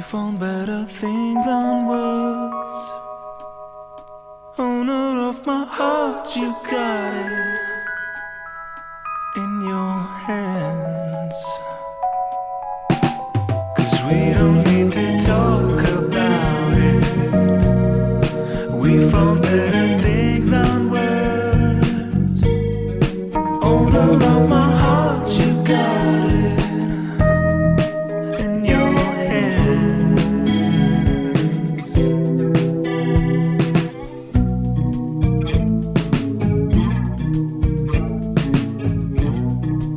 found better things than words. Owner of my heart, you got it in your hands. 'Cause we don't need to talk about it. We found better